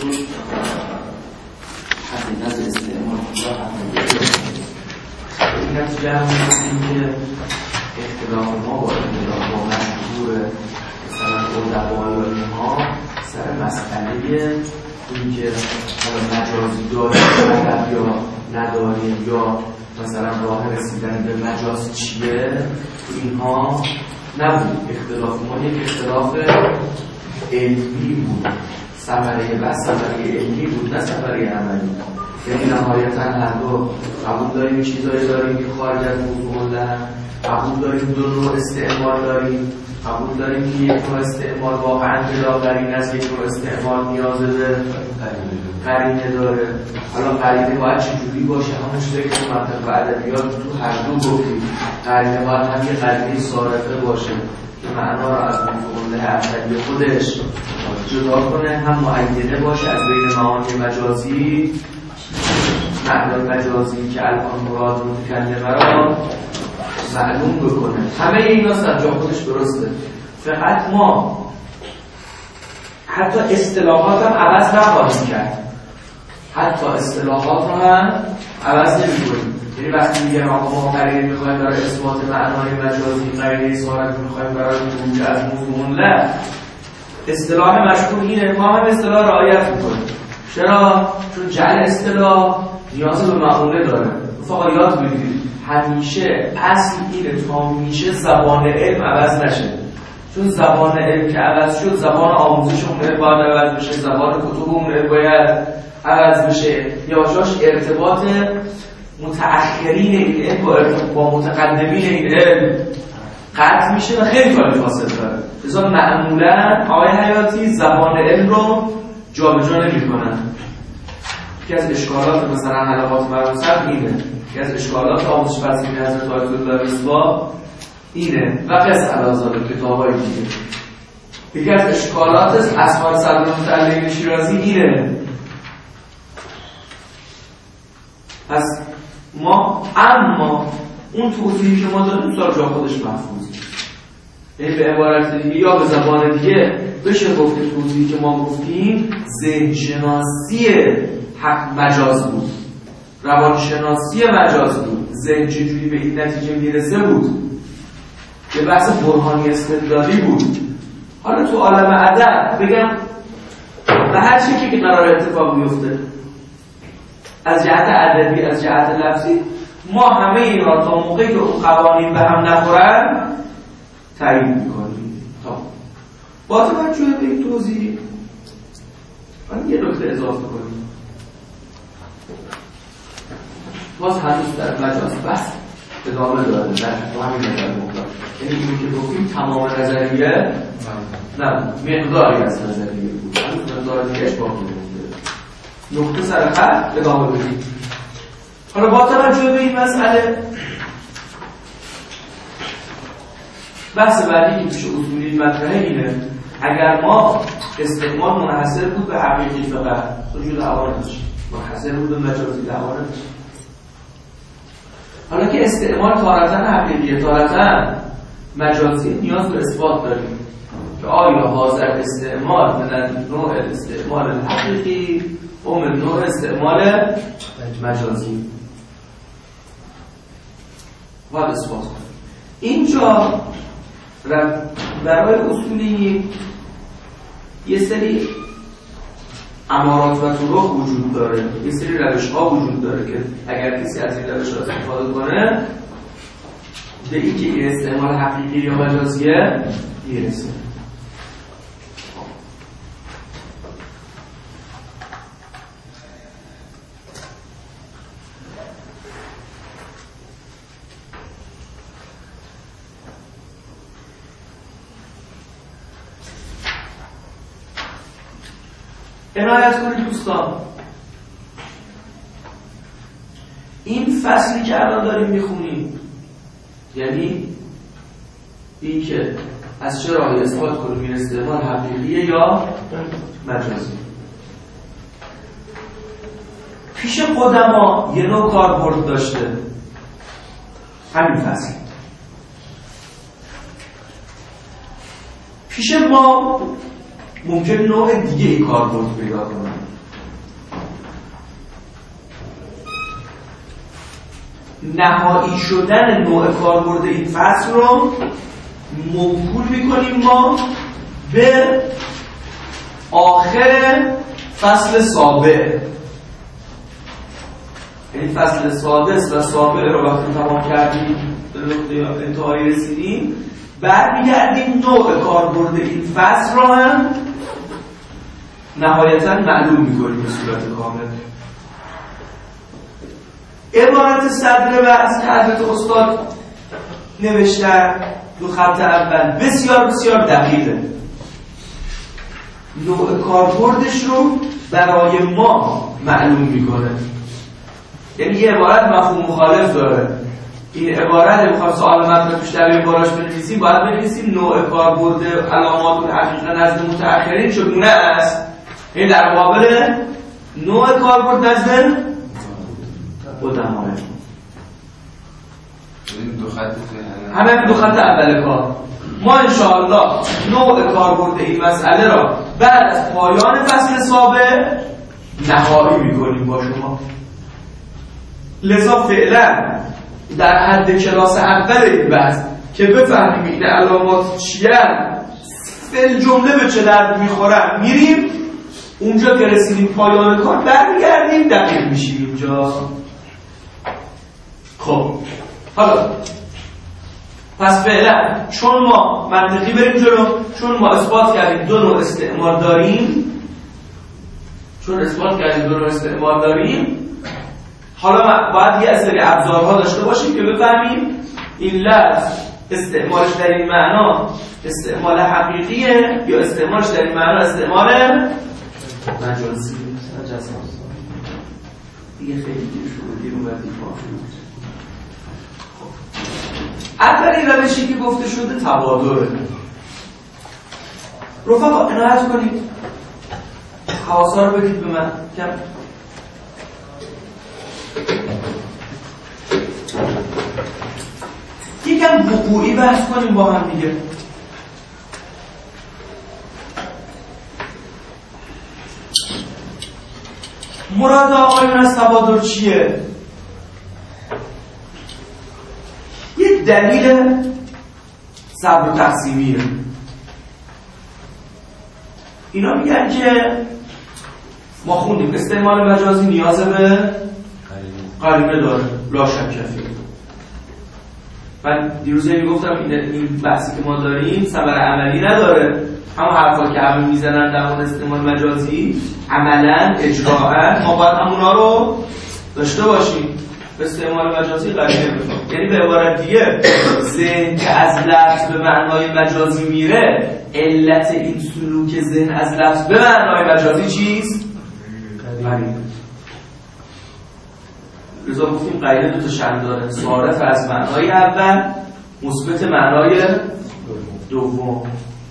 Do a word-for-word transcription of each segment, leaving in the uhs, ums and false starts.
حقیقت استعمال یا حقیقت این نتیجه هم می‌کنیم که اختلاف ما با اختلاف با مشهور مثلا ادبای ما سر مسئله این که مجازی داریم یا نداریم یا مثلا راه رسیدن به مجاز چیه اینها نبود. اختلاف ما یک اختلاف علمی بود، ثمره بس ثمره علمی بود نه ثمره عملی. یعنی نهایتا هر دو قبول داریم چیزایی داریم که خارج از موضوع مندن، قبول داریم دو نوع استعمال داریم، قبول داریم که یک نوع استعمال واقعا بلا قرینه است، یک نوع استعمال نیاز به قرینه داره. حالا قرینه باید چجوری باشه؟ همون چیزی که تو منطق ادبیات تو هر دو گفتیم، قرینه باید هم یه قرینه صارفه باشه که معنا رو از مفهوم اصلی خودش جدا کنه، هم معینه باشه از بین معانی مجازی، معنای مجازی که الان مراد متکلمه را معلوم بکنه. همه اینا در جا خودش درسته، فقط ما حتی اصطلاحات هم عوض نخواهیم کرد، حتی اصطلاحات رو هم عوض نمی‌کنیم. یعنی وقتی میگم ما قرینه می‌خوایم برای اثبات معنای مجازی، قرینه صارف می‌خوایم برای خروج از موضوع نه، اصطلاح مشهور اینه، ما هم اصطلاح رعایت می‌کنیم. چرا؟ چون جعل اصطلاح نیاز به معقوله داره. فقط یاد بگیرید همیشه اصل اینه تا میشه زبان علم عوض نشه، چون زبان علم که عوض شد زبان آموزش اون باید عوض بشه، زبان کتب اون باید عوض بشه، یا جاش ارتباط متأخرین این علم با متقدمین این علم قطع میشه و خیلی کاری فاصله داره. لذا معمولا آقای حیاتی زبان علم رو جابجا نمی‌کنن. یکی از اشکالات مثلا حلقات مراسم اینه، یکی از اشکالات آموزش پذیری حضرت آیت الله رضا اینه و قص علازاد کتاب‌های دیگه. یکی از اشکالات اسماء صدر متعلق شیرازی اینه. پس ما اما اون توضیحی که ما داریم سال جا خودش محفوظه، یعنی به عبارت دیگه یا به زبان دیگه بشه گفت که توضیحی که ما گفتیم ذهن‌شناسی حق مجاز بود، روانشناسی مجاز بود، ذهن چجوری به این نتیجه میرسه بود، یه بحث برهانی استدلالی بود. حالا تو عالم ادب بگم به هر چیزی که قرار اتفاق بیفته از جهت ادبی از جهت لفظی ما همه این را تا موقعی که اون قوانین به هم نخورن تایید میکنیم. تا با توجه به این توضیح من یه نکته اضافه کنیم. باز هنوز در مجاز بس ادامه داره در همین نظر مطلق، یعنی اینی که گفتیم تمام نظریه نه مقداری از نظریه بود، هنوز مقدار دیگهش باقی مونده. نقطه سر خط ادامه بدیم. حالا با توجه به این مسئله بحث بعدی که پیش اصولی مطرحه اینه، اگر ما استعمال منحصر بود به حقیقی فقط وجود عوارضش، منحصر بود به مجازی عوارضش، حالا که استعمال تارتاً حقیقیه تارتاً مجازی نیاز به اثبات داریم که آیا حاضر استعمال من نوع استعمال حقیقی و من نوع استعمال مجازی باید اثبات کنیم. اینجا برای اصولی یه سری امارات و طرق وجود داره، یه سری روش ها وجود داره که اگر کسی از این روش ها استفاده کنه به این که این استعمال حقیقی یا مجازیه میرسه. عنایت کنید دوستان، این فصلی که الان داریم میخونیم یعنی این که از چه راهی اثبات کنیم این استعمال حقیقیه یا مجازی. پیش قدما یه نوع کاربرد داشته همین فصل، پیش ما ممکن نوع دیگه ای کاربرد پیدا کنه. نهایی شدن نوع کاربرد این فصل رو موکول میکنیم ما به آخر فصل سابع. این فصل سادس و سابع رو وقتی تمام کردیم به نقطه انتهایی رسیدیم، برمیگردیم نوع کاربرد این فصل رو هم نهایتاً معلوم میکنیم به صورت کامل. عبارت صدر بحث که حضرت استاد نوشتن دو خط اول بسیار بسیار دقیقه. نوع کاربردش رو برای ما معلوم میکنه. یعنی یه عبارت مفهوم مخالف داره. این عبارت میخواد سوال مطلب توش در عبارش بنویسیم، باید بنویسیم نوع کاربرد علامات الحقیقه نزد متأخرین چگونه است. این در مقابل نوع کاربرد نزد قدماء. دو خط همه دو خط اول کار. ما انشاءالله نوع کاربرد این مسئله را بعد از پایان فصل سابع نهایی میکنیم با شما. لذا فعلا در حد کلاس اول این بحث که بفهمیم این علامات چیه، فعل جمله به چه درد میخورن، میریم اونجا که رسیدیم پایان کار برمیگردیم دقیق میشیم اینجا. خب حالا پس فعلا چون ما منطقی بریم جلو، چون ما اثبات کردیم دو نوع استعمار داریم، چون اثبات کردیم دو نوع استعمار داریم، حالا باید یه سری ابزارها داشته باشیم که بفهمیم این لفظ استعمالش در این معنا استعمال حقیقیه یا استعمالش در این معنا استعمال مجازی. دیگه خیلی دیر شده دیر اومد دیر اولین روشی که گفته شده تبادره. رفقا عنایت کنید، حواسا رو بدید به من کم. یکم وقوعی بحث کنیم با هم دیگه. مراد آقایون از تبادر چیه؟ یه دلیل صبر و تقسیمیه. اینا میگن که ما خوندیم استعمال مجازی نیاز به قرینه داره، لا شک فیه. من دیروزه میگفتم این بحثی که ما داریم ثمر عملی نداره. همون حرفا که همون میزنن در مورد استعمال مجازی عملا اجراءا ما باید همونا رو داشته باشیم. استعمال مجازی قرینه میخواد، یعنی به عبارت دیگه ذهن که از لفظ به معنای مجازی میره، علت این سلوک ذهن از لفظ به معنای مجازی چیست؟ قرینه. لذا گفتیم قرینه دو تا شأن داره، صارف از معنای اول، مثبت معنای دوم.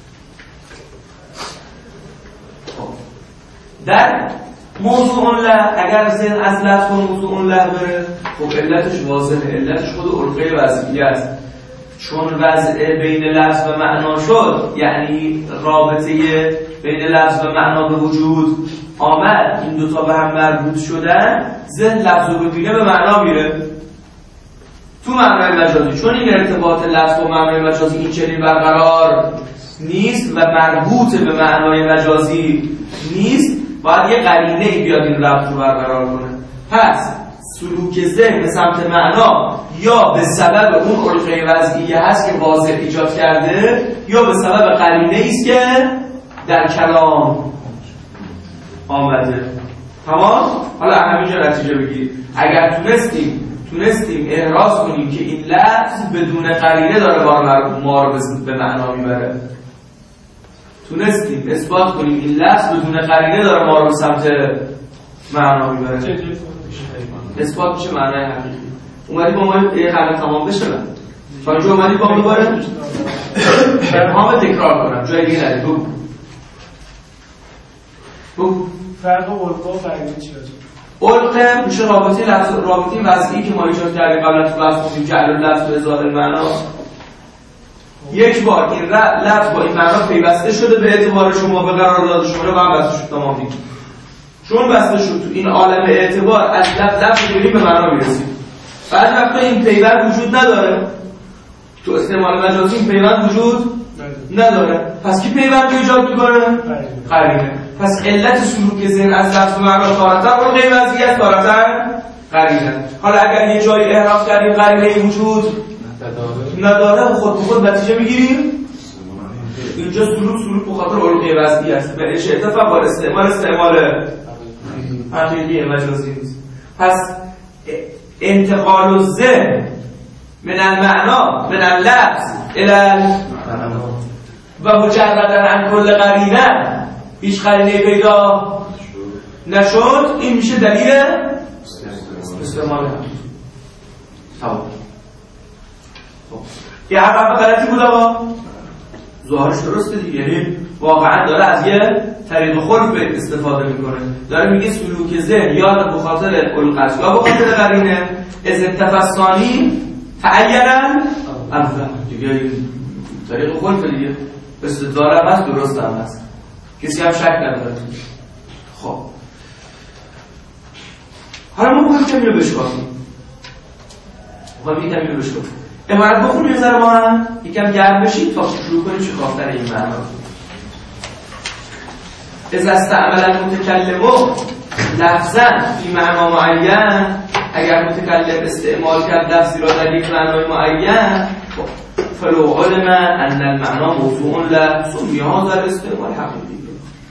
در موضوع له اگر ذهن از لفظ و موضوع له بره، خب علتش واضحه، علتش خود علقه وضعیه است. چون وضع بین لفظ و معنا شد، یعنی رابطه بین لفظ و معنا به وجود آمد، این دوتا به هم مربوط شدن، ذهن لفظ رو ببینه به معنا میره تو معنای مجازی. چون این ارتباط لفظ و معنای مجازی این چنین برقرار نیست و مربوط به معنای مجازی نیست، باید یه قرینه ای بیاد این ربط رو برقرار کنه. پس سلوک ذهن به سمت معنا یا به سبب اون علقه وضعیه هست که واضح ایجاد کرده، یا به سبب قرینه ای است که در کلام آمده. تمام؟ حالا همینجا نتیجه بگیرید. اگر تونستیم تونستیم احراز کنیم که این لفظ بدون قرینه داره ما رو به معنا میبره، تونستیم اثبات کنیم این لفظ بدون قرینه داره ما رو به سمت معنا میبره، اثبات میشه معنای حقیقی. اومدی با ما یه خلق تمام بشه من تا اینجا اومدی با ما دوباره برهام تکرار کنم جای دیگه ندید. بگو بگو فرق علقه و قرینه چیه؟ علقه میشه رابطه لفظ رابطه وضعی که ما ایجاد کردیم قبلا تو بحث گفتیم جعل اللفظ و اظهار المعنا. یک بار این لفظ با این معنا پیوسته شده به اعتبار شما به قرارداد شما و هم بسته شد. تمام دیگه چون بسته شد تو این عالم اعتبار از لفظ لفظ بریم به معنا میرسیم. بعد وقتا این پیوند وجود نداره، تو استعمال مجازی این پیوند وجود نداره. پس کی پیوند ایجاد میکنه؟ قرینه. پس علت سلوک ذهن از لفظ و معنا تارتا اون غیر وضعی است، تارتا قرینه. حالا اگر یه جایی احراف کردیم قرینه وجود نداره، خود به خود نتیجه میگیریم اینجا سلوک سلوک به خاطر علقه وضعی است. به اش اتفاق با استعمال استعمال حقیقی مجازی نیست. پس انتقال الذهن من المعنا من اللفظ الى و مجردا عن کل قرینه، هیچ قرینه پیدا نشد، این میشه دلیل استعمال حقیقی. تمام. یه حرف غلطی بود آقا ظاهرش درسته دیگه، یعنی واقعا داره از یه طریق خلف استفاده میکنه، داره میگه سلوک ذهن یا به خاطر القصد یا به خاطر قرینه از التفصانی تعینا اول دیگه طریق خلف دیگه استدلال هم هست، درست هم هست، کسی هم شک نداره. خب حالا ما باید کمی رو بشکافیم، باید یه کمی رو بشکافیم. عبارت بخونیم نظر ما هم یکم گرم بشید تا شروع کنیم شکافتن این معنا. اذا استعمل المتکلم لفظا فی معنا معین، اگر متکلم استعمال کرد لفظی را در یک معنای معین، فلو علم ان المعنا موضوع له سمی هذا الاستعمال حقیقی،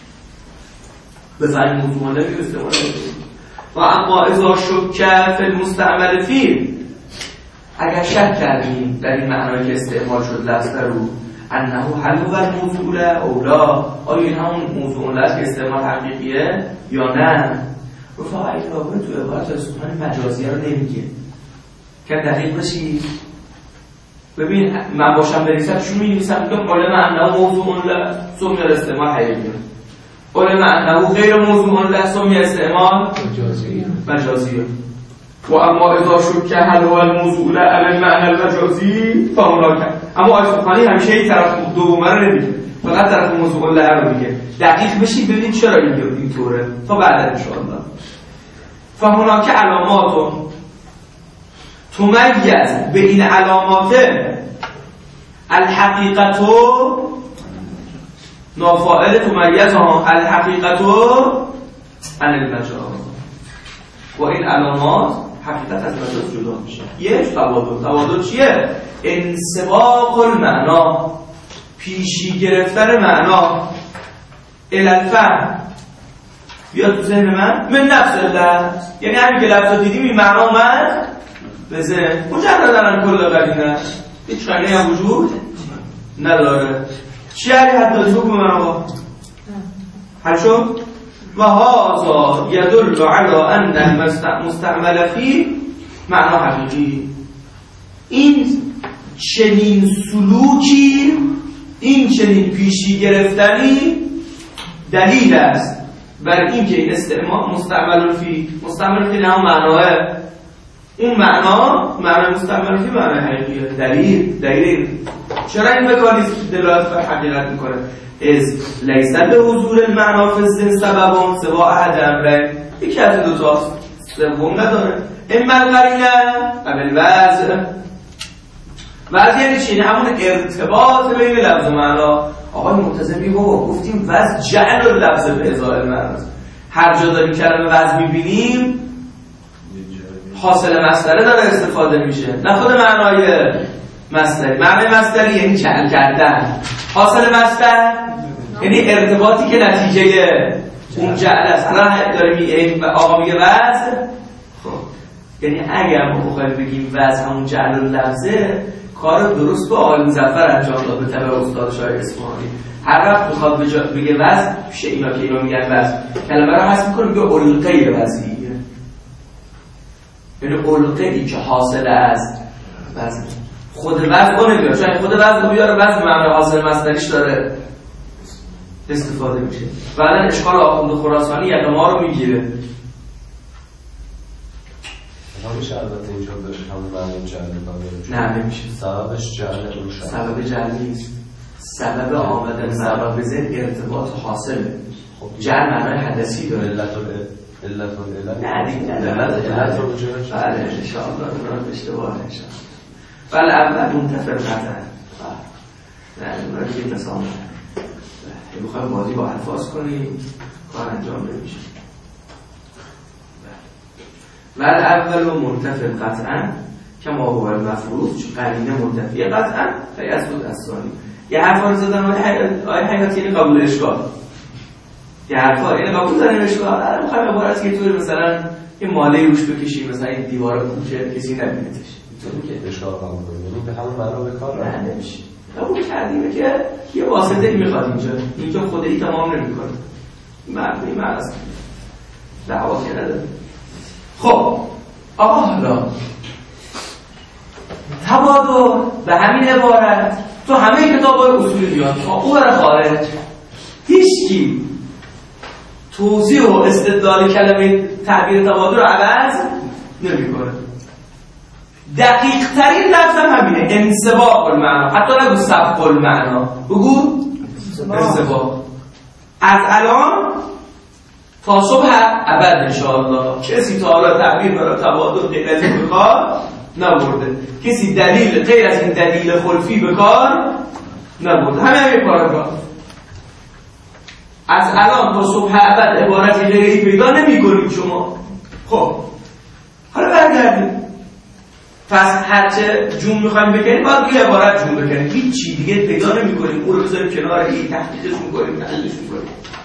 بفهم موضوع له استعمال حقیقی. و اما اذا شک فی المستعمل فیه، اگر شک کردیم در این معنایی که استعمال شد لفظ رو انه هل هو الموضوع له او لا، آیا این همون موضوع له که استعمال حقیقیه یا نه، رفاق ایتابه تو عبارت سخن مجازیه رو نمیگه که دقیق بشید. ببین من باشم بریسم چون می‌نویسم میگم علم انه موضوع له سمی استعمال حقیقیه، علم انه غیر موضوع له سمی استعمال مجازیه مجازیه. و اما اذا شک هل هو الموضوع له علی المعنى المجازی فهناک، اما آیه سخنی همیشه یک طرف دومه رو نمیگه، فقط طرف موضوع له رو میگه. دقیق بشید ببینید چرا اینطوره تا بعد ان شاء الله. فهناک علامات تمیز به این علامات الحقیقت نافعل تمیز ها الحقیقت عن المجاز، و این علامات حقیقت از مجاز جدا میشه. یک تبادل. تبادل چیه؟ انسباق المعنا، پیشی گرفتن معنا الی الفهم، بیاد تو ذهن من من نفس اللفظ، یعنی همین که لفظ دیدیم این معنا اومد به ذهن مجرد عن کل قرینه، هیچ قرینه هم وجود نداره. چی علی حدادی حکم من آقا؟ حل شد؟ و هذا يدل على ان المستعمل فيه معنا حقیقی. این چنین سلوکی، این چنین پیشی گرفتنی دلیل است بر اینکه این استعمال مستعمل فيه، مستعمل فيه نه معناه اون معنا، معنی مستعمل فيه معنی حقیقیه. دلیل دلیل چرا این بکاری دلالت بر حقیقت میکنه؟ از لیس به حضور المعنا فی الذهن سبب سوا احد امرین، یکی از دو تاست، سوم نداره. اما القرینه و بالوضع. وضع یعنی چی؟ همون ارتباط بین لفظ و معنا. آقای مرتضی میگه بابا گفتیم وضع جعل اللفظ به ازای المعنا، هر جا داریم کلمه وضع میبینیم حاصل مصدره داره استفاده میشه، نه خود معنای مصدری. معنای مصدری یعنی جعل کردن، حاصل مصدر یعنی ارتباطی که نتیجه اون جعل است. الان داره میگه آقا میگه وضع، خب یعنی اگر ما بخوایم بگیم وضع همون جعل اللفظه، کار درست با آقای مظفر انجام داد به تبع استاد شاعر اصفهانی. هر وقت بخواد بگه وضع پیش اینا که اینا میگن وضع، کلمه رو حذف میکنه میگه القی وضعیه، یعنی القی که حاصل است وضع. خود وضع رو نمیاره، چون خود وضع رو بیاره وضع معنی حاصل مصدریش داره استفاده میشه. بعدن اشکال آخوند خراسانی یعنی ما رو میگیره. نمیشه البته اینجا به همون معنی جعل نه نمیشه. سببش جعل روشن. سبب جعل نیست. سبب آمدن سبب به ذهن ارتباط حاصله. جعل معنای حدثی داره. علت علت علت نه دیگه علت علت رو بجوش. بله انشاءالله درست اشتباه انشاءالله. بله اول منتفر قطعا. نه اون رو دیگه مثال نه. میخوایم بازی با الفاظ کنیم کار انجام نمیشه. بله اول و منتفر قطعا کما هو المفروض چون قرینه منتفیه قطعا فیثبت الثانی. یه حرفا رو زدن آیه حیاتی اینه قبول اشکال. یه حرفا اینه قبول داریم اشکال. الان میخوایم عبارت که طور مثلا یه ماله روش بکشیم مثلا این دیوار کوچه کسی نبینتش. میتونی که اشکال قبول کنیم. یعنی به همون معنا به کار نه نمیشه. قبول کردیم که یه واسطه ای میخواد اینجا. اینجا خودی تمام نمیکنه. معنی معناست. دعوا که نداره. خب آقا حالا تبادر به همین عبارت تو همه کتاب‌های اصول بیان او برای خارج هیچکی توضیح و استدلال کلمه تعبیر تبادر رو عوض نمی‌کنه. دقیق ترین لفظ هم همینه انسباق المعنا. حتی نگو سبق المعنا بگو انسباق. از الان تا صبح ابد انشاءالله کسی تا حالا تعبیر برای تبادل غیر از این بکار نبرده. کسی دلیل غیر از این دلیل خلفی بکار نبرده. همه همین پاراگراف از الان تا صبح ابد عبارتی غیری پیدا نمی کنید شما. خب حالا برگردیم. پس هرچه جون میخوایم بکنیم باید یه عبارت جون بکنیم. هیچ چی دیگه پیدا نمی کنیم. اون رو بذاریم کنار این تحقیقش میکنیم تحقیقش میکنیم.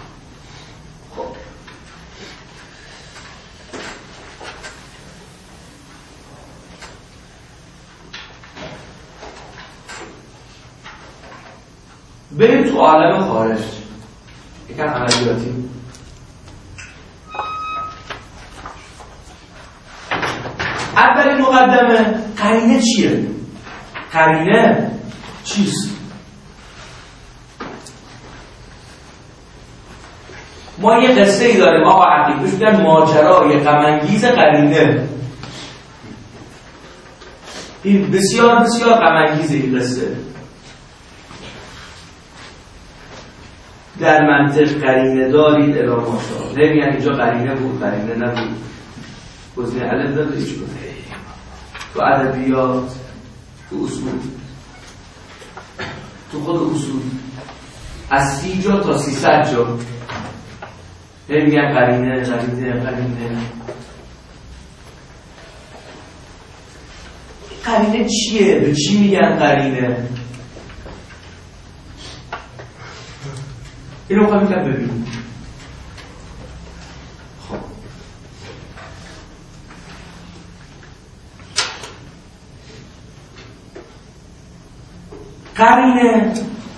بریم تو عالم خارج یکم عملیاتی. اولین مقدمه قرینه چیه؟ قرینه چیست؟ ما یه قصه ای داریم آقا عقیل بهش میگن ماجرای غم انگیز قرینه. این بسیار بسیار غم انگیزه این قصه. در منطق قرینه دارید الی ماشاءالله. نمیگن اینجا قرینه بود قرینه نبود. گزینه الف داره هیچ گونه. تو ادبیات تو اصول تو خود اصول از سی جا تا سیصد جا نمیگن قرینه قرینه قرینه. قرینه چیه؟ به چی میگن قرینه؟ اینو میخوایم که ببینیم. خب قرینه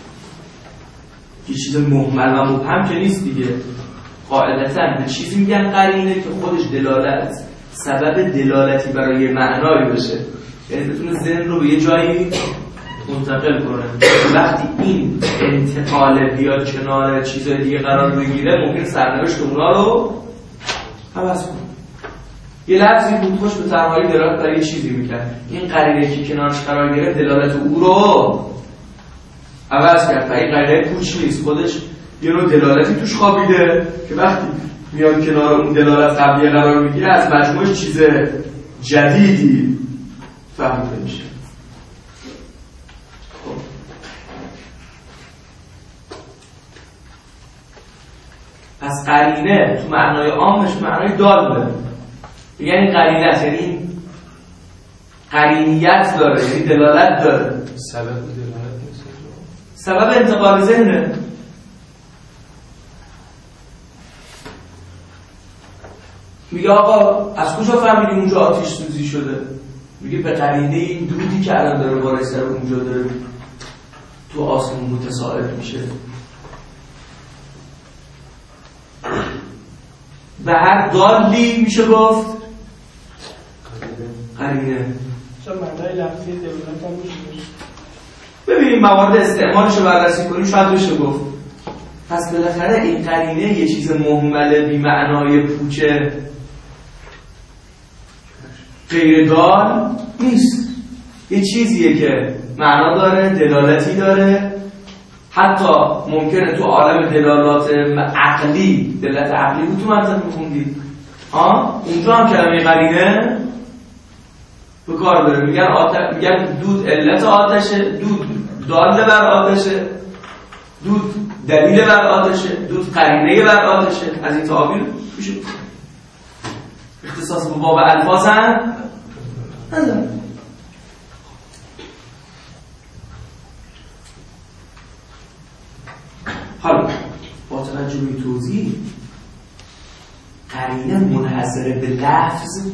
یه چیز مهمل و مبهم که نیست دیگه. قاعدتاً به چیزی میگن قرینه که خودش دلالت سبب دلالتی برای معنایی بشه. یعنی بتونه ذهن رو به یه جایی منتقل کنه. وقتی این انتقال بیاد کنار چیزای دیگه قرار بگیره ممکن سرنوشت اونا رو عوض کنه. یه لفظی بود خوش به تنهایی دلالت برای یه چیزی میکرد. این قرینه که کنارش قرار گرفت دلالت او رو عوض کرد. این قرینه پوچ نیست. خودش یه نوع دلالتی توش خوابیده که وقتی میاد کنار اون دلالت قبلیه قرار میگیره از مجموعش چیز جدیدی فهمیده میشه. پس قرینه تو معنای عامش معنای داله. یعنی قرینه است، یعنی قرینیت داره، یعنی دلالت داره. سبب دلالت نیست. سبب انتقال ذهنه. میگه آقا از کجا فهمیدی اونجا آتش سوزی شده؟ میگه به قرینه این دودی که الان داره بالای سر اونجا داره تو آسمون متساعد میشه. به هر دالی میشه گفت قرینه. چون معنای لفظی دلالت هم میشه. ببینیم موارد استعمالش رو بررسی کنیم شاید بشه گفت. پس بالاخره این قرینه یه چیز مهمل بی معنای پوچه غیر دال نیست، یه چیزیه که معنا داره، دلالتی داره، حتی ممکنه تو عالم دلالات عقلی، دلالت عقلی بود تو منطق میخوندید ها، اونجا هم کلمه قرینه به کار بره. میگن آتش، میگن دود علت آتشه، دود داله بر آتشه، دود دلیل بر آتشه، دود قرینه بر آتشه. از این تعابیر میشه اختصاص به باب الفاظ هم نداره. حالا با توجه به توضیح، قرینه منحصر به لفظ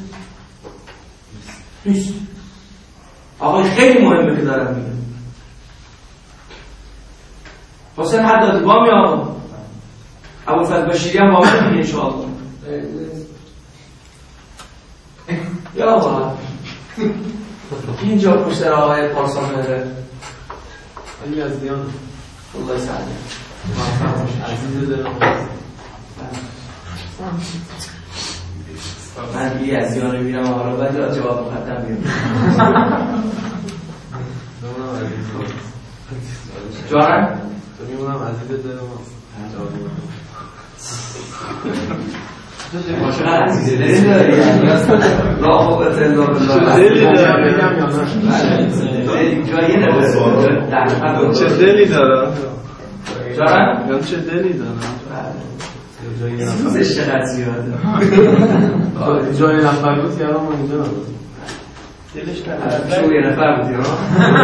نیست. آقای خیلی مهمه که دارم میگم. حسین حدادی با می آقا ابوالفضل بشیری هم با من میگه انشاءالله. یا آقا اینجا پشت سر آقای پارسان مهره علی از دیان الله سعیده عزیز دلم من بی از دیان رو میرم آقا بعد یا جواب مقدم بیرم جانم؟ تو میمونم عزیز دلم چقدر عزیزه دلی داری؟ لا خوبت الا بالله. دلی دارم بگم یا نه؟ جایی نداره. چه دلی دارم؟ جانم؟ یا چه دلی دارم؟ سوزش چقدر زیاده. جای نفر بود یا ما اینجا نبود. دلش شو یه نفر بودی ها؟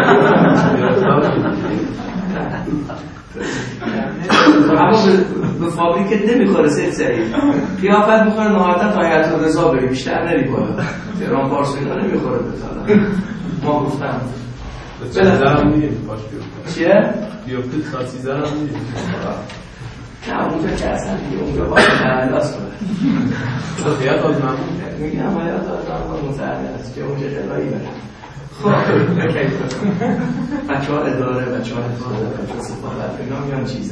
اما به فابریکت نمیخوره سید سعید، قیافت میخوره نهایتا تا حیات الرضا بری، بیشتر نری بالا. تهران پارس اینا نمیخوره به طالا. ما گفتم سیزده هم نیم باش بیفته. چیه؟ بیفته تا سیزده هم نیم. نه اونجا که اصلا دیگه اونجا باید تحلیلاس کنه. حیات آز ممنون میگم حیات آز ممنون متحلیلاس که اونجا جلایی بره. خب بکی کنم بچه ها اداره، بچه ها اداره، بچه ها سفارت اینا میان چیزه.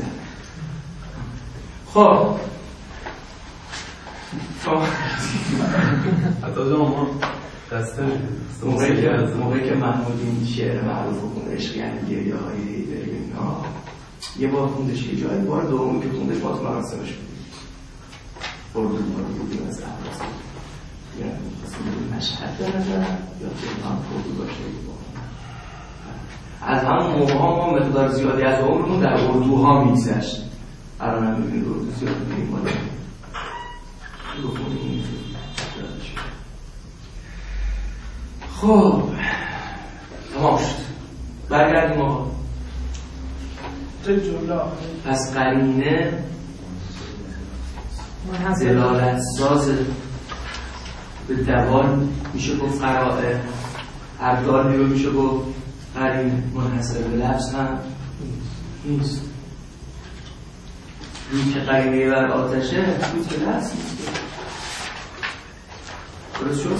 خب حتی جا ما دسته موقعی که موقعی که محمود این شعر معروف خونده عشقی یعنی گریه های داریم اینا، یه بار خوندش یه جایی، بار دومی که خوندش ما تو مراسمش بودیم بردون بار بودیم از احراز یعنی خواستیم بودیم مشهد دارم یا تهران خوردو باشه. از همون موقع ها ما مقدار زیادی از عمرمون در اردوها میگذشت. الان هم میبینید اردو زیاد بودیم بالا بخونیم. خب تمام شد، برگردیم آقا. پس قرینه دلالت ساز به دوال میشه گفت قرائه، هر دالی رو میشه گفت قرینه، منحصر به لفظ هم نیست. روی که قرینه بر آتشه روی که لفظ نیست. درست شد؟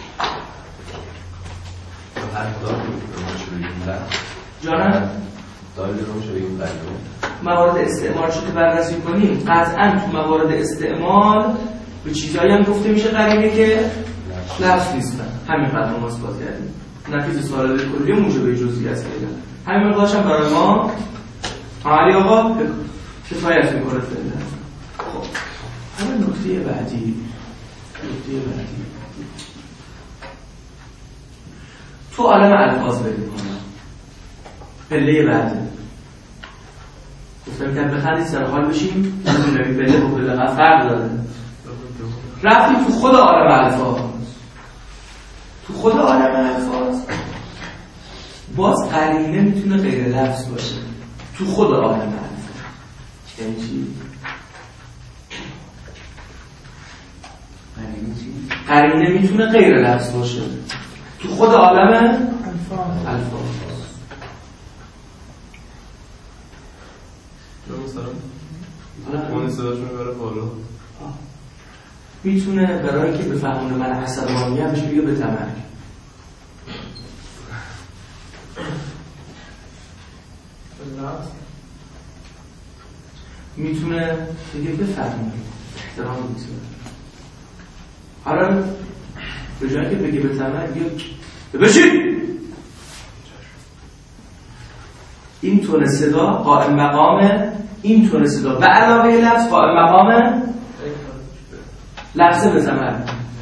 هر داری رو میشه بگیم لفظ جانم؟ داری رو میشه بگیم قرینه. موارد استعمال شده بررسی کنیم، قطعا تو موارد استعمال به چیزایی هم گفته میشه قرینه که لفظ نیستن. همین قدر ما اثبات کردیم. نتیجه سوال کلی موجب جزئی است که همین مقدارش هم برای ما علی آقا کفایت میکنه فعلا. خب همین نکته بعدی، نکته بعدی تو عالم الفاظ بریم کنم پله بعدی گفتم که بخندید سر حال بشیم نمیدونم پله با پله فرق داره. رفتیم تو خود عالم الفاظ، تو خود عالم الفاظ باز قرینه میتونه غیر لفظ باشه. تو خود عالم الفاظ یعنی چی؟ قرینه چی؟ قرینه میتونه غیر لفظ باشه تو خود عالم الفاظ. الفاظ مثلا اون صداشون بره بالا میتونه برای که بفهمونه من عصبانی هم بهش بگه به تمرک. میتونه بگه بفهمونه احترام میتونه. حالا به جایی که بگه به تمر بگه بشین. این تون صدا قائم مقامه، این تون صدا به علاوه لفظ قائم مقامه لفظ به تمر.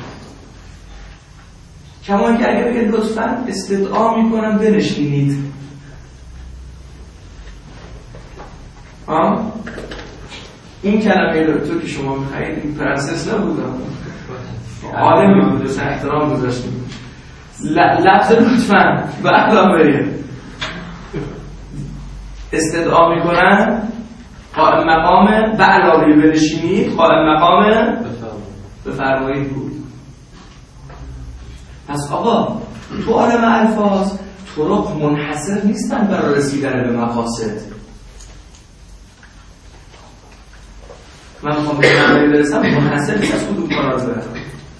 کما که اگر بگه لطفاً استدعا میکنم بنشینید. آه؟ این کلمه رو تو که شما میخواید این پرنسس نبودم عالمی بود و احترام گذاشتیم. لفظ لطفاً به علاوه استدعا میکنن قائم مقام به علاوه بنشینید قائم مقام بفرمایید بود. پس آقا تو عالم الفاظ طرق منحصر نیستن برای رسیدن به مقاصد. من میخوام به معنی برسم منحصر نیست از کدوم کار رو برم.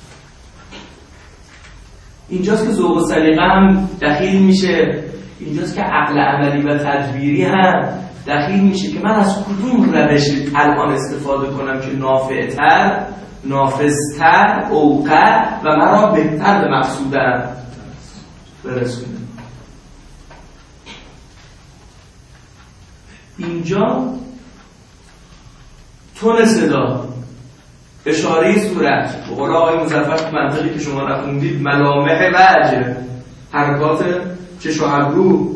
اینجاست که ذوق و سلیقه هم دخیل میشه، اینجاست که عقل عملی و تدبیری هم دخیل میشه که من از کدوم روش الان استفاده کنم که نافعتر، نافذتر، اوقع و مرا بهتر به مقصودم برسونه. اینجا تون صدا، اشاره صورت، به قول آقای مظفر منطقی که شما رخوندید ملامح وجه، حرکات چشم و ابرو،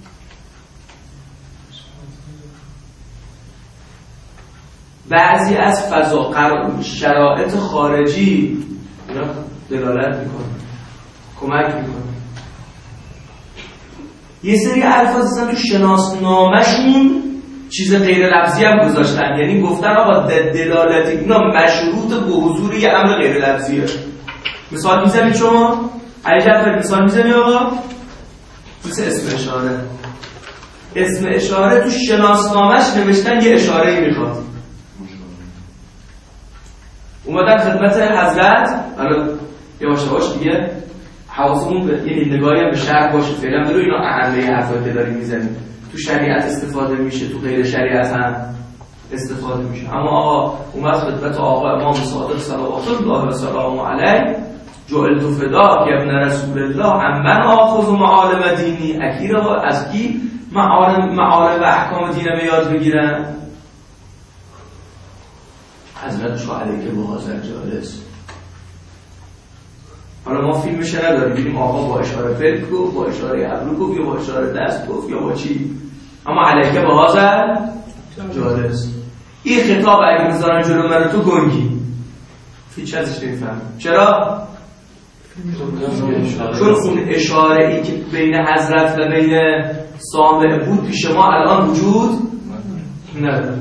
بعضی از فضا شرایط خارجی اینا دلالت میکنه، کمک میکنه. یه سری الفاظ هستن تو شناسنامه‌شون چیز غیر لفظی هم گذاشتن، یعنی گفتن آقا دلالت اینا مشروط به حضور یه امر غیر لفظیه. مثال میزنید شما؟ علی جعفر مثال میزنی آقا؟ مثل اسم اشاره. اسم اشاره تو شناسنامه‌اش نوشتن یه اشاره‌ای میخواد. اومدن خدمت حضرت، حالا یواش یواش دیگه حواسمون به یه نگاهی هم به شرع باشه، فعلا برو اینا اهمیه حرفایی که داریم میزنیم تو شریعت استفاده میشه، تو غیر شریعت هم استفاده میشه. اما آقا اومد خدمت آقا امام صادق صلوات الله و سلام علیه، جعلت فداک ابن رسول الله عمن آخذ معالم دینی، اکی را از کی معالم معالم و احکام دینم یاد بگیرن؟ حضرت شو علیه با حاضر جالس. حالا ما فیلمش نداریم بگیم آقا با اشاره فعل گفت، با اشاره ابرو گفت، یا با اشاره دست گفت، یا با چی، اما علیه با حاضر جالس. این خطاب اگه میذارن جلو من تو گنگی هیچ ازش نمیفهم. چرا؟ چون اون اشاره ای که بین حضرت و بین سامع بود پیش ما الان وجود نداره.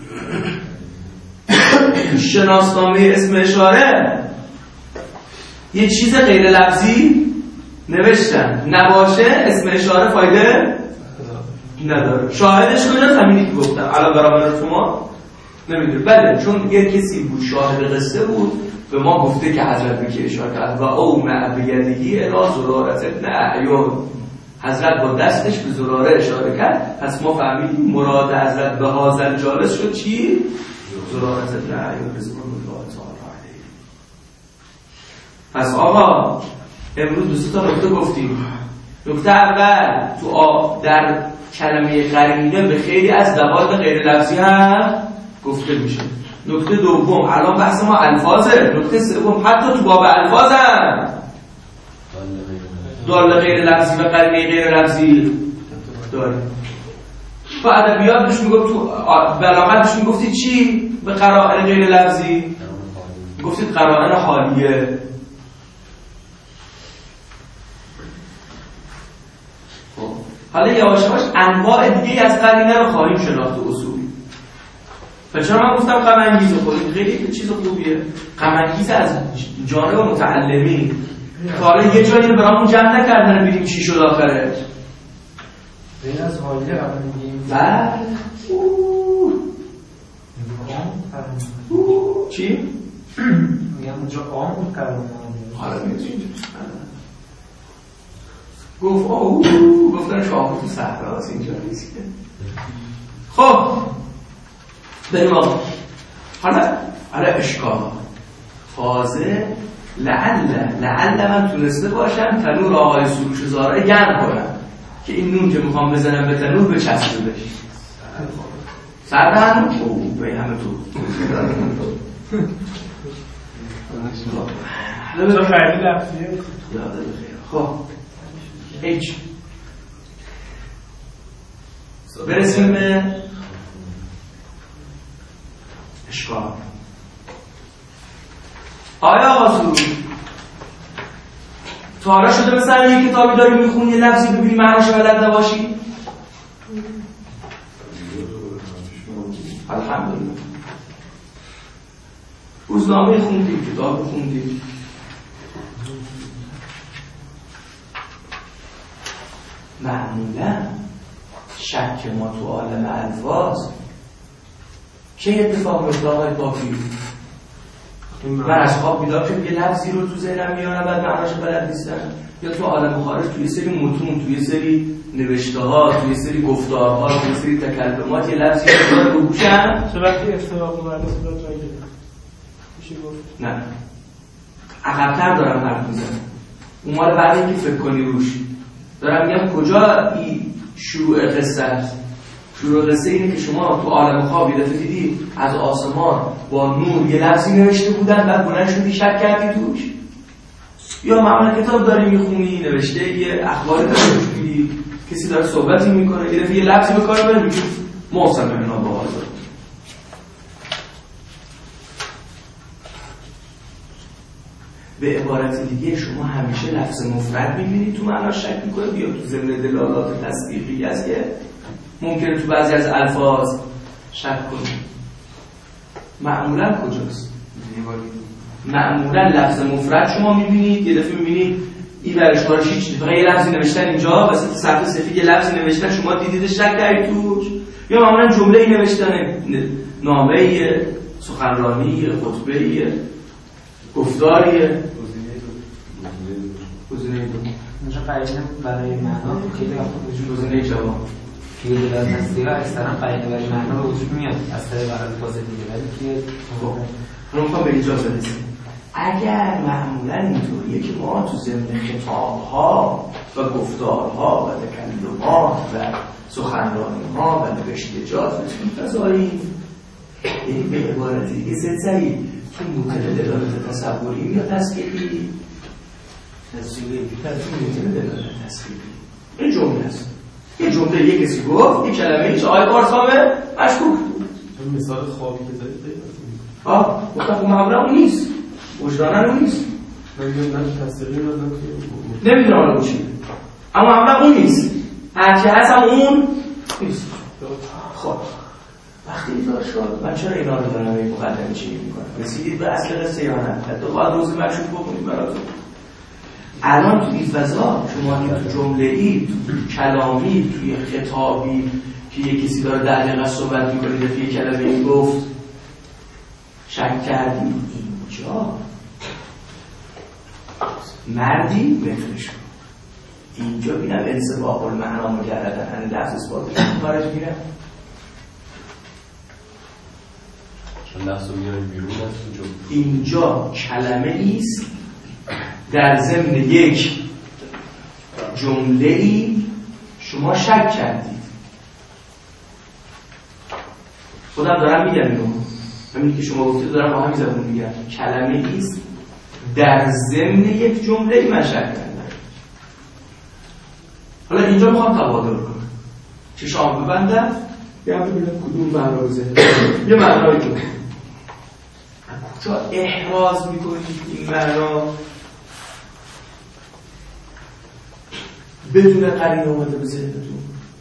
شناسنامه اسم اشاره یه چیز غیر لفظی نوشتن، نباشه اسم اشاره فایده نداره. شاهدش کجاست؟ همینی که گفتم الان برای شما نمیدونه. بله چون یه کسی بود شاهد قصه بود به ما گفته که حضرت به که اشاره کرد و او مع بیدهی الی زرارت ابن اعیون، حضرت با دستش به زراره اشاره کرد. پس ما فهمیدیم مراد حضرت به حاضر جالس شد چی؟ زرارت ابن اعیون رضوان الله تعالی علیه. پس آقا امروز دو سه تا نکته گفتیم. نکته اول تو آ در کلمه قرینه به خیلی از دوال غیر لفظی هم گفته میشه. نکته دوم الان بحث ما الفاظه. نکته سوم حتی تو باب الفاظ هم دال غیر لفظی و قرینه غیر لفظی داریم. تو ادبیات بهش میگفت، تو بلاغت بهش میگفتی چی؟ به قرائن غیر لفظی گفتید قرائن حالیه. حالا یواش یواش انواع دیگه از قرینه رو خواهیم شناخت اصولی. چرا من گفتم غم انگیز خودیم خیلی چیز خوبیه. غم انگیز از جانب متعلمی که حالا یه جایی رو برامون جمع نکردن ببینیم چی شد آخرش. بین از حالیه غم انگیز بله چی؟ میگم اونجا قام بود قرار حالا میگیم گفت آه گفتن شاهد تو صحرا هست اینجا نیست که. خب بریم آقا حالا حالا اشکال تازه لعل لعل من تونسته باشم تنور آقای سروش زاره گرم کنم که این نون که میخوام بزنم به تنور بچسبه بشه. سردن او به همه تو لذا خیلی لفظیه یاده بخیر. خب هیچ برسیم به اشکال. آیا آقا سروش تا حالا شده مثلا یه کتابی داری میخونی یه لفظی ببینی معناش بلد نباشی؟ الحمدلله. روزنامه خوندی، کتاب خوندی، معمولا شک ما تو عالم الفاظ که اتفاق میفته آقای پاکی؟ من از خواب بیدار شدم یه لفظی رو تو ذهنم میارم بعد معناش بلد نیستم، یا تو عالم خارج توی سری متون، توی سری نوشته ها، توی سری گفتارها، توی سری تکلمات یه لفظی رو داره رو گوشم. چه وقتی اختلاف اومده صورت رنگه میشه گفت؟ نه عقب‌تر دارم حرف میزنم، اون مال بعد اینکه فکر کنی روش دارم میگم کجا این شروع قصه است. شروع قصه اینه که شما تو عالم خواب یه دفعه دیدی از آسمان با نور یه لفظی نوشته بودن بعد بلند شدی شک کردی توش، یا معمولا کتاب داری میخونی نوشته یه اخباری داری میخونی کسی داره صحبتی میکنه یه دفعه یه لفظی به کار بره میگه محسن اینا با حاضر. به عبارت دیگه شما همیشه لفظ مفرد میبینید تو معناش شک میکنید یا تو ضمن دلالات تصدیقی است که ممکنه تو بعضی از الفاظ شک کنید. معمولا کجاست؟ معمولا لفظ مفرد شما میبینید یه دفعه میبینید این برای شما هیچ فقط یه لفظی نوشتن اینجا وسط صفحه سفید یه لفظی نوشتن شما دیدید شک کردید توش، یا معمولا جمله‌ای نوشتن نامه‌ای سخنرانی خطبه‌ای گفتاریه گزینه دو اینجا قرینه برای معنا خیلی وقتا گزینه جواب که دلالت تصدیق اکثرا قرینه برای معنا به وجود میاد از طریق الفاظ دیگه، ولی که خب ما به اینجا برسیم. اگر معمولا اینطوریه که ما تو ضمن خطاب‌ها و گفتارها و تکلمات و سخنرانی‌ها و نوشتجات بتونیم بذاریم، یعنی به عبارت دیگه سلسلی تو ممکنه دلالت تصوری یا تصویری تصویری تصویری دلالت تصویری. این جمله است، یه جمله یه کسی گفت یه کلمه هیچ آقای بارسامه مشکوک. مثال خوابی که دارید دارید آه گفتم خب معمولا اون نیست، وجدانن اون نیست. من نمیدونم تصدیقی ندارم که نمیدونم حالا چیه، اما معمولا اون نیست، هرچی هست هم اون نیست. خب وقتی ایزار شد من چرا اینا رو دارم این مقدمه چی میکنم؟ رسیدید به اصل قصه یا نه؟ حتی باید روز مشروط بکنید براتون. الان تو این فضا شما تو جمله ای، تو کلامی، توی خطابی که یه کسی داره در دقیقه صحبت میکنه دفعه یه کلمه ای گفت شک کردی اینجا مردی بفرش اینجا بینم انصباق المعنا مجردن هنه لفظ اثباتش خارج میره چون لفظ رو میاریم بیرون از تو اینجا کلمه ایست در ضمن یک جمله ای شما شک کردید. خودم دارم میگم اینو، همین که شما گفتید دارم با همین زبون میگم کلمه ایست در ضمن یک جمله ای من شک کردم. حالا اینجا میخوام تبادل کنم، چشام ببندم یه هم ببینم کدوم معنا رو ذهن یه معنایی که کجا احراز میکنید این معنا بدون قرینه اومده به ذهنتون،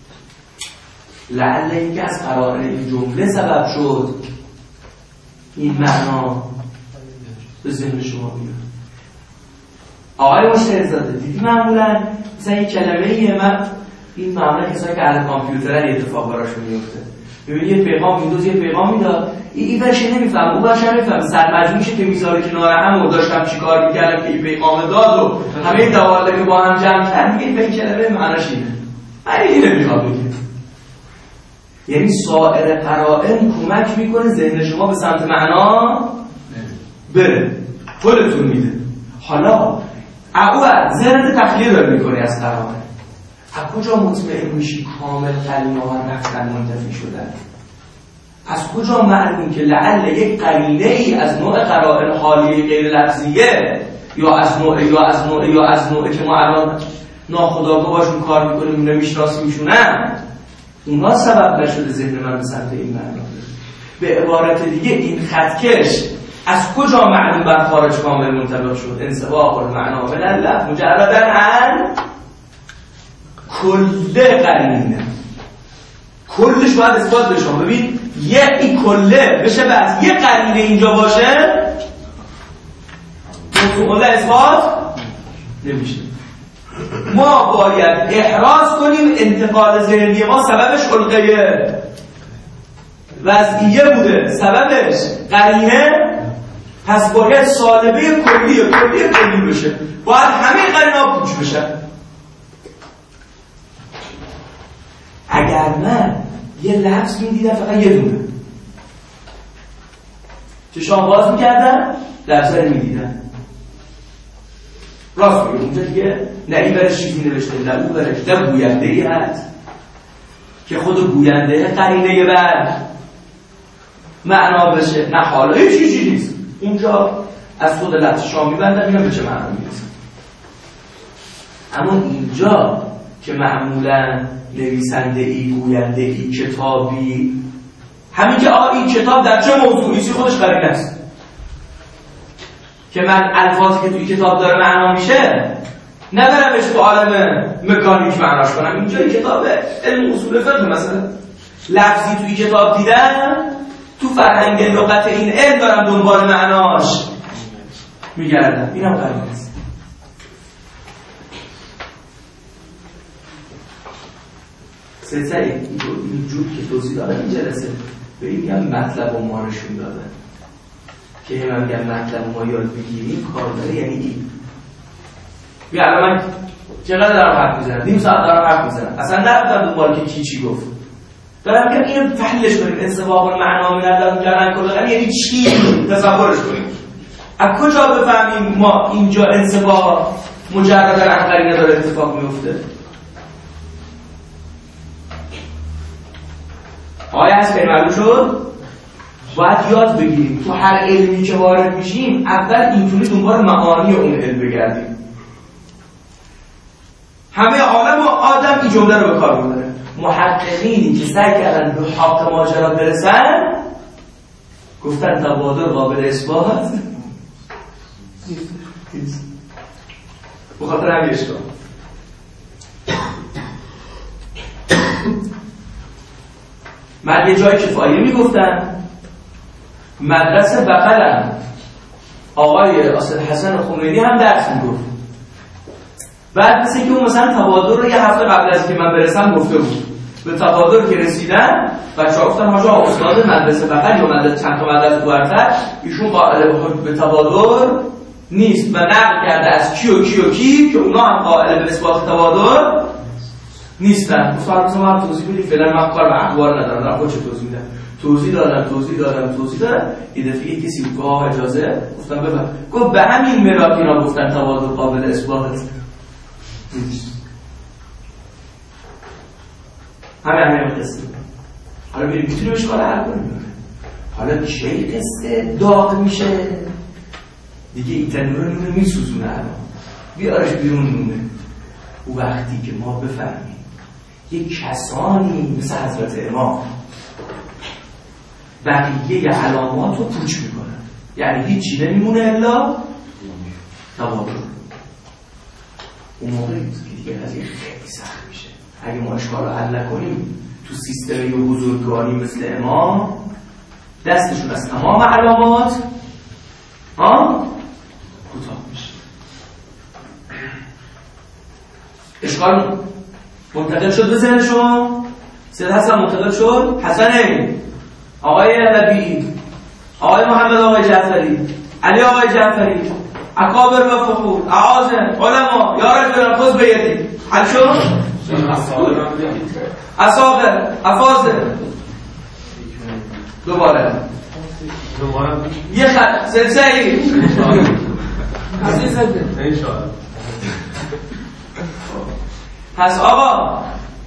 لعل اینکه از قرائن این جمله سبب شد این معنا به ذهن شما بیاد. آقای مشتریزاده دیدی معمولا مثلا یک کلمه ایه من این معمولا کسایی که اهل کامپیوترن یه اتفاق براشون میفته، ببینی یه پیغام ویندوز یه پیغام میداد این ورشه نمیفهم اون ورشه نمیفهم سرمجموع میشه که میذاره کنار هم و داشتم چیکار میکردم که این پیغام داد و همه دواله که با هم جمع کرد میگه به این کلمه معناش اینه من اینه میخواد بگم. یعنی سایر قرائن کمک میکنه ذهن شما به سمت معنا بره، خودتون میده. حالا اول ذهن تخلیه داری میکنی از قرائن، از کجا مطمئن میشی کامل قرینه‌ها رفتن منتفی شدن؟ از کجا معلوم که لعل یک قرینه ای از نوع قرائن حالیه غیر لفظیه یا از نوع یا از نوع یا از نوع که ما الان ناخودآگاه باشون کار میکنیم نمیشناسیمشونن، اونا سبب نشده ذهن من به سمت این معنا بره. به عبارت دیگه این خطکش از کجا معلوم بر خارج کامل منطبق شد؟ انسباق المعنا من اللفظ مجردا عن کل قرینه. کلش باید اثبات بشه. ببین یه این کله بشه بس یه قرینه اینجا باشه موضوع اثبات نمیشه. ما باید احراز کنیم انتقال ذهنی ما سببش علقه وضعیه بوده، سببش قرینه، پس باید سالبه کلی کلی کلی بشه، باید همه قرینه‌ها پوچ بشن. اگر من یه لفظ میدیدم فقط یه دونه چشام باز میکردم لفظه رو میدیدم، راست میگه اونجا دیگه نه این برش چیزی نوشته نه اون برش، نه گوینده ای هست که خود گوینده قرینه بر معنا بشه، نه حالا هیچ چیزی نیست. اونجا از خود لفظ شام میبندم میگم به چه معنا میرسه. اما اینجا که معمولا نویسنده ای، گوینده ای، کتابی، همین که آقا این کتاب در چه موضوعی چی خودش قرینه است که من الفاظی که توی کتاب داره معنا میشه نبرمش تو عالم مکانیک معناش کنم. اینجا این کتاب علم اصول فقه مثلا لفظی توی کتاب دیدم، تو فرهنگ لغت این علم دارم دنبال معناش میگردم، اینم قرینه است. سلسله اینجور که توضیح دادم این جلسه به این میگم مطلب و ما نشون دادن که همه میگم مطلب و ما یاد بگیریم کار داره، یعنی این بیا الان من چقدر دارم حرف میزنم، نیم ساعت دارم حرف میزنم، اصلا نرفتم دنبال که کی چی گفت، دارم میگم اینو تحلیلش کنیم، انسباق المعنا من اللفظ جرن کل یعنی چی تصورش کنیم. از کجا بفهمیم ما اینجا انسباق مجرد عن قرینه داره اتفاق میفته؟ آیا از که معلوم شد؟ باید یاد بگیریم تو هر علمی که وارد میشیم اول اینطوری دنبال معانی اون علم بگردیم. همه عالم و آدم این جمله رو به کار بردن. محققینی که سعی کردن به حق ماجرا برسن گفتن تبادر قابل اثبات بخاطر همین اشکال. من یه جای کفایه میگفتم مدرسه بغلم آقای آصف حسن خمینی هم درس میگفت، بعد مثل که اون مثلا تبادر رو یه هفته قبل از که من برسم گفته بود. به تبادر که رسیدن بچه‌ها گفتن حاجا استاد مدرسه بغل یا مدرسه چند تا مدرسه اونورتر ایشون قائل به تبادر نیست و نقل کرده از کی و کی و کی که اونا هم قائل به اثبات تبادر نیستن. گفتم ما هم توضیح بدیم، فعلا من کار به اخبار ندارم، دارم خودش توضیح میدم. توضیح دادم توضیح دادم توضیح دادم یه دفعه کسی گفت آقا اجازه، گفتم ببر، گفت به همین ملاک اینا گفتن تبادر قابل اثبات نیست. همه همه قصه. حالا بریم میتونیم اشکال حل کنیم. حالا چه قصه داغ میشه دیگه، این تنور نونه میسوزونه، الان بیارش بیرون نونه. او وقتی که ما بفهمیم یک کسانی مثل حضرت امام بقیه علامات رو پوچ میکنن، یعنی هیچی نمیمونه الا تبادر، اون موقعی که دیگه قضیه خیلی سخت میشه. اگه ما اشکال رو حل نکنیم تو سیستمی و بزرگانی مثل امام دستشون از تمام علامات ها کوتاه میشه. اشکال منتقل شد به ذهن شما؟ سید حسن منتقل شد؟ حسن این آقای ربیعی، آقای محمد آقای جعفری، علی آقای جعفری، اکابر و فخور، اعاظم، علما، یا رجل خذ بیدی، حل شد؟ اصابر، افاظر، دوباره یه خط سلسه‌ای پس آقا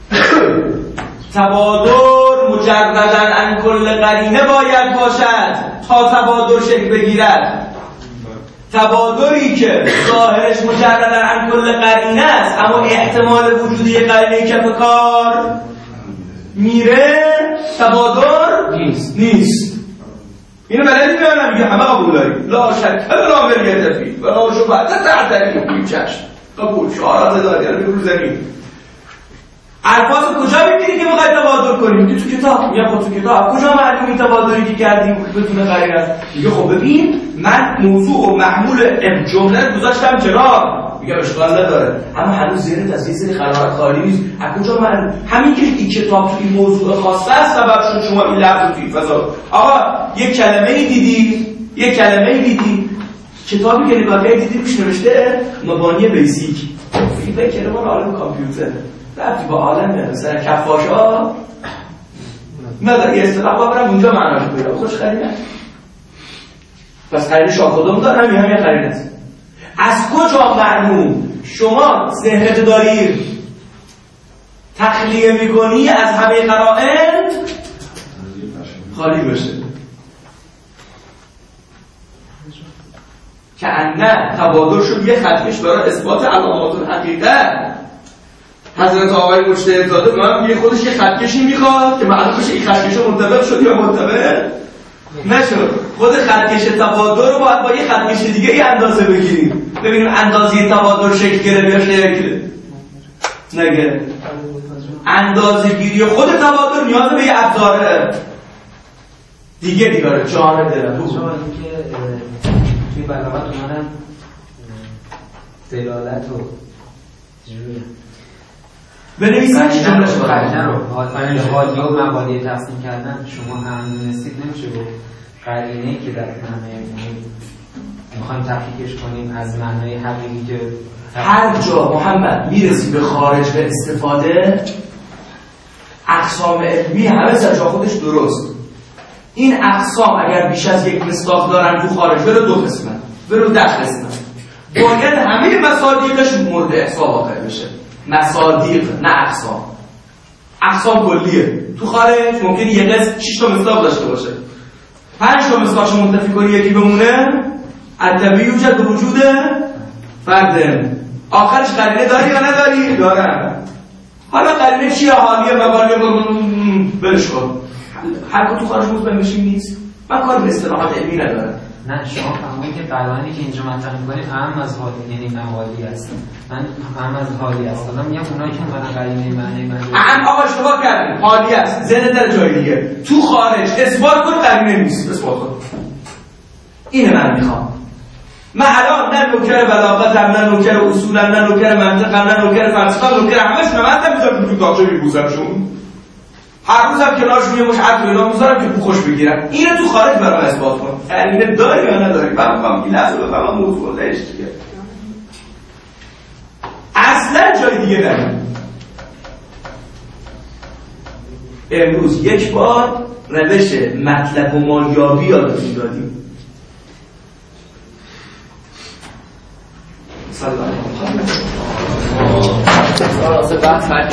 تبادر مجرداً عن کل قرینه باید باشد تا تبادر شکل بگیرد. تبادری که ظاهرش مجرداً عن کل قرینه است اما احتمال وجود یک قرینه کف کار میره تبادر نیست نیست. اینو بلدی میانم میگه همه قبول داریم لا شک لا مریت فی ولا شبهه تعتری بیم چشم قبول شعارات داری رو بگو زمین. الفاظ کجا میبینی که میخوای تبادر کنیم؟ میگه تو کتاب. میگه خب تو کتاب کجا معلوم این تبادری که کردیم بدون قرینه است؟ میگه خب ببین من موضوع و محمول جمله گذاشتم کنار. میگه اشکال نداره اما هنوز ذهنت از یه سری خلاقیت خالی نیست. از کجا معلوم؟ همین که این کتاب تو این موضوع خاصه است سبب شد شما این لفظ رو توی فضا. آقا یک کلمه ای دیدی یک کلمه ای دیدی کتابی که نگاه کردی دیدی روش نوشته مبانی بیسیک فکر ما عالم کامپیوتر رفتی با عالم مثلا کفاشا نداره. یه اصطلاح با برم اونجا معناش پیدا خوش خرینه. پس خرینه شاه خودم دارم همین همین خرینه است. از کجا معلوم شما ذهنت داری تخلیه میکنی از همه قرائن خالی بشه که نه تبادر شد یه خطکش برای اثبات علامات الحقیقه. حضرت آقای مجتهد زاده به من میگه خودش یه خطکشی میخواد که معلوم بشه این خطکش منطبق شد یا منطبق نشد. خود خطکش تبادر رو باید با یه خطکش دیگه ای اندازه بگیریم ببینیم اندازه تبادر شکل گرفت یا شکل نگرفت. اندازه گیری خود تبادر نیاز به یه ابزار دیگه دیگه جان داره. شما اینکه توی بلاغت اومدن دلالت و جوری بنویسن چی جمله‌اش قرینه رو حالی و موالی تقسیم کردن شما هم دونستید نمیشه گفت قرینه‌ای که در معنای میخوایم تفکیکش کنیم از معنای حقیقی که هر جا محمد میرسی به خارج به استفاده اقسام علمی همه سر جا خودش درست. این اقسام اگر بیش از یک مصداق دارن تو خارج برو دو قسمت برو ده قسمت باید همه مصادیقش مورد احصا واقع بشه. مصادیق نه اقسام. اقسام کلیه تو خارج ممکنه یه قسم شش تا مصداق داشته باشه پنج تا مصداقش منتفی کنی یکی بمونه الطبیعی یوجد وجود فرد. آخرش قرینه داری یا نداری؟ دارم. حالا قرینه چیه؟ حالیه مقالیه بلش کن. هر کو تو خارج مطمئن بشیم نیست. من کار به اصطلاحات علمی ندارم. نه شما فهمید که قرائنی که اینجا مطرح می‌کنید اهم از حالی یعنی موالی هست. من اهم از حالی است. حالا میگم اونایی که من قرینه معنی من اهم آقا اشتباه کردین. حالی است. ذهن در جای دیگه. تو خارج اثبات کن قرینه نیست. اثبات کن. اینه من میخوام. من الان نه نوکر بلاغت هم نه نوکر اصول هم نه نوکر منطق هم نه نوکر فلسفه هم نوکر همش نمت نمیذارم تو داخل میبوزمشون. هر روز هم کنارشون یه مش عطر و اینا میذارم که خوش بگیرم. اینو تو خارج برام اثبات کن. قرینه داری یا نداری؟ من میخوام این لحظه بفهمم موضوع ازش چیه. اصلا جای دیگه نریم. امروز یک بار روش مطلب و مالیابی یادتون دادیم. صلی الله علیه و آله.